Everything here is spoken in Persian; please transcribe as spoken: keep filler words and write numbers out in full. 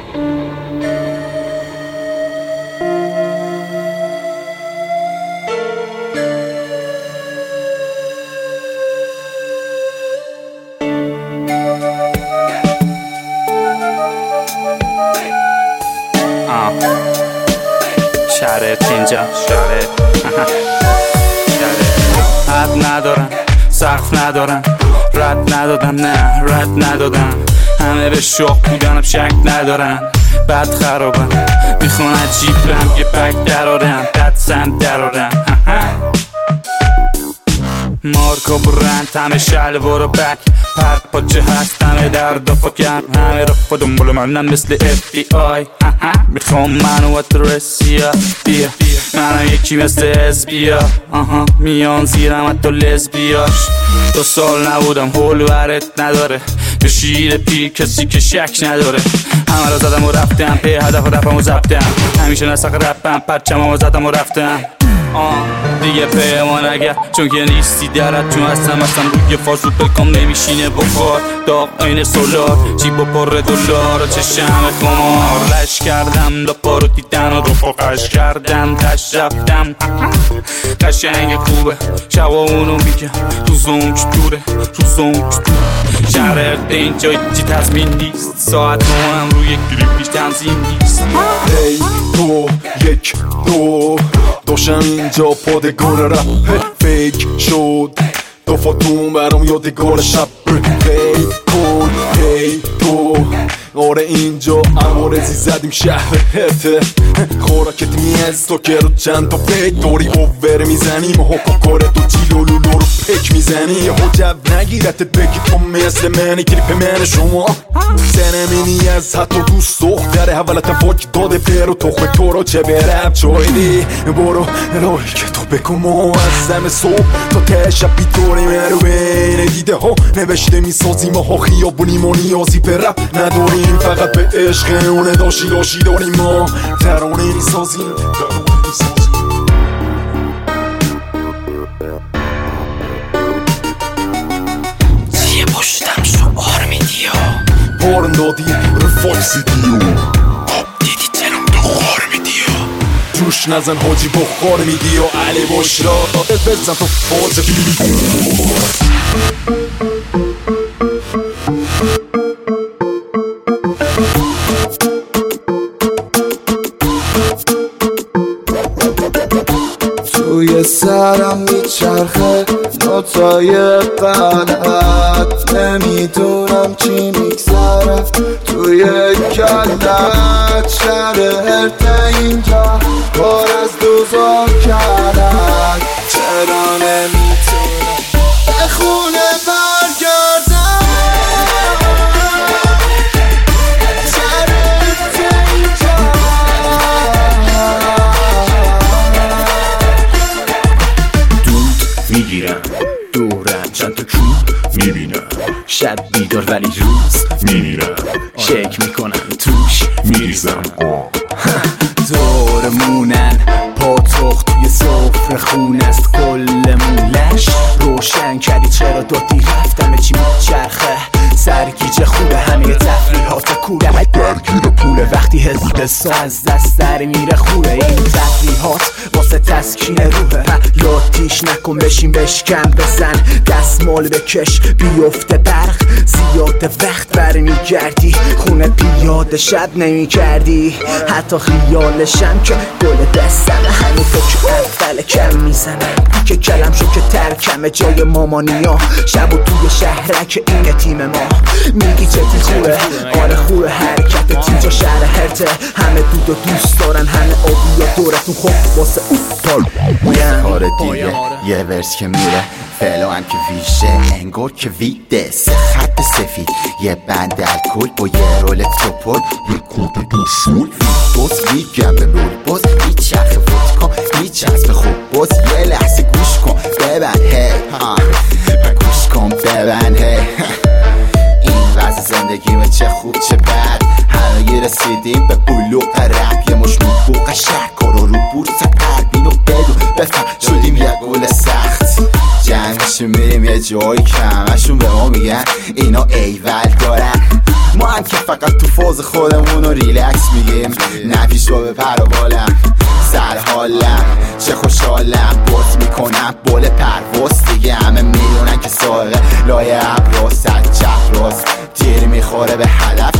شرط اینجا شرط حد ندارن سقف ندارن رد ندادم نه رد ندادم همه به شوق بودنم شک ندارن بد خرابم میخوان عجیب رم یه بک درارم بد سند درارم مارکا برند همه شلوار و بک پرد پاچه هست همه درد و فکر همه رفا دنبال منن مثل اف بی آی میخوام منو ادرس بیا بیا منم یکی مثل اسبیا میان زیرم حتی لزبیاش دو سال نبودم هول ورد نداره به شیر پیر کسی که شک نداره همه رو زدم و رفتم به هدف و رفم و زبطم همیشه نسق رپم پرچم و زدم و رفتم آه دیگه پیمان اگر چون که نیستی درد چون هستم هستم روی فاز رو بکام نمیشینه بخار داغ این سولار جیب و پر دلار و چشم خمار لش کردم دا پارو دیدن و رو قش کردم تش رفتم قشنگ خوبه شبا اونو میگم روزون چطوره روزون چطوره شهر اینجا هیچی تضمین نیست ساعت نو هم روی گریب بیش تنظیم نیست هی دو یک دو داشتم اینجا پادگان رپ فیک شد دفاتون برام یادگار شب هی کن هی تو آره اینجا عوارضی زدیم شهر هرته خوراکت میز تا که رو چند تا پیک داری اوور میزنیم حکا کارتو جیلو لولو رو پک میزنی یهو جب نگیرتت بگی تو مثل منی کلیپ من شما سنمینی از حتی دوست دختره اولتم فاک داده برو تخم تو رو چه برم چایدی برو راهی که تو بکن ما از زم صبح تا ته شب بیداری من رو بین دیده ها نوشته میسازیم ها خیابونیم و نیازی به رپ نداریم فقط به عشق اونه داشی داشی داریم ما ترانه میسازیم ترانه میسازیم چیه پشتم شعار میدی ها بارن دادی رو فاکسی دیو دیدی تنم تو خار میدی ها جوش نزن حاجی بخار میدی و علی باش را بزن تو فاز توی سرم میچرخه نوتای غلط نمیدونم چی میگذره توی کلت شرط اینجا پر از دوزا کرد چرا نمیتونم به خونه برگردم میگیرم دورم چند تا کو میبینم شب بیدار ولی روز میمیرم شک میکنم توش میریزم دورمونن پاتوخ توی سفره خون است کلمون لش روشن کردی چرا دادی رفتم چی میچرخه سرگیجه خوبه همه تفریحات کوره درگیر پوله وقتی حسا از دست در میره خوره این تفریحات واسه تسکین روحه لاتیش نکن بشین بشکن بزن دستمال بکش بیفته برق زیاد وقت برمیگردی خونه پیاده شب نمی کردی حتی خیالشم که گل دستم همین تو که اول کم میزنم که کلم شو که ترکمه جای مامانیا شب و توی شهرک این تیم ما میگی چتی خوبه آره خوبه حرکت تیجا شهر هرته همه دود و دوست دارن همه آبی و دورتون خوب واسه اون پال آره دیگه یه ورس که میره فعلا هم که ویشه انگار که ویده سه خط سفید یه بند الکل با یه رول توپل یه کود دو شول باز میگم به رول باز میچرخ فوت کن میچسب خوب باز یه لحظه گوش کن ببند هی گوش کن ببند هی این وضع زندگیمه چه خوب چه بد همه رسیدیم به بلوغ رپ یه مش مبوغ شهر کارو رو بورس قلبین و بدون بفهم شدیم یه گل سخت جمعشون میریم یه جایی که همشون به ما میگن اینا ایول دارن ما هم که فقط تو فوز خودمون رو ریلکس میگیم نه پیش رو به پر و بالم سر حالم چه خوشحالم بوت میکنم بول پرواز دیگه همه میدونن که ساقه لایه ابراز سر چپ راست تیر میخوره به هدف